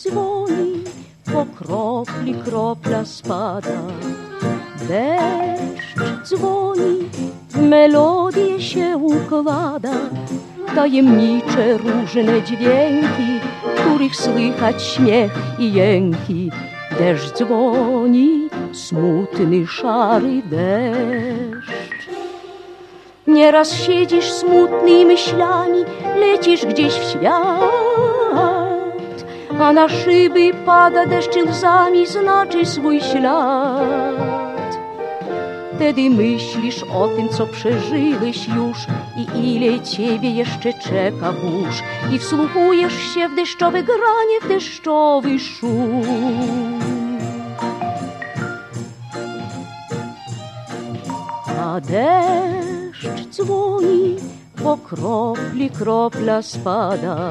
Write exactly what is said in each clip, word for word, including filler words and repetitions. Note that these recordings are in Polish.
dzwoni, po kropli kropla spada. Deszcz dzwoni, w melodię się układa, tajemnicze różne dźwięki, których słychać śmiech i jęki. Deszcz dzwoni, smutny, szary deszcz. Nieraz siedzisz smutny i myślami lecisz gdzieś w świat, a na szyby pada deszcz łzami, znaczy swój ślad. Wtedy myślisz o tym, co przeżyłeś już i ile ciebie jeszcze czeka burz, i wsłuchujesz się w deszczowe granie, w deszczowy szum. A deszcz dzwoni, po kropli kropla spada.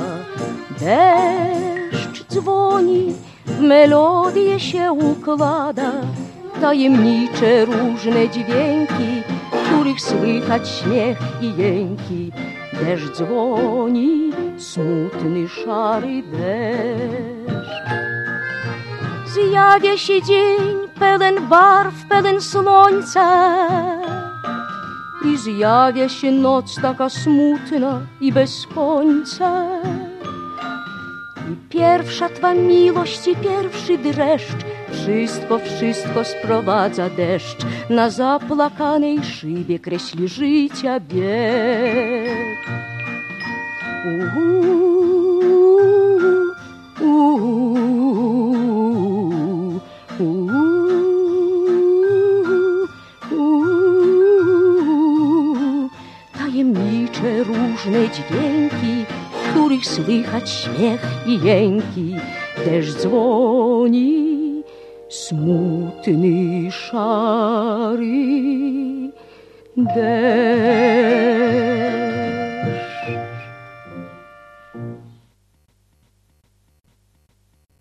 Deszcz dzwoni, w melodię się układa, tajemnicze różne dźwięki, których słychać śmiech i jęki. Deszcz dzwoni, smutny, szary deszcz. Zjawia się dzień pełen barw, pełen słońca, i zjawia się noc taka smutna i bez końca. I pierwsza twa miłość i pierwszy dreszcz, wszystko, wszystko sprowadza deszcz. Na zaplakanej szybie kreśli życia bieg. Uhu, uhu, uhu, uhu. Tajemnicze różne dźwięki, których słychać śmiech i jęki. Deszcz dzwoni, smutny, szary deszcz.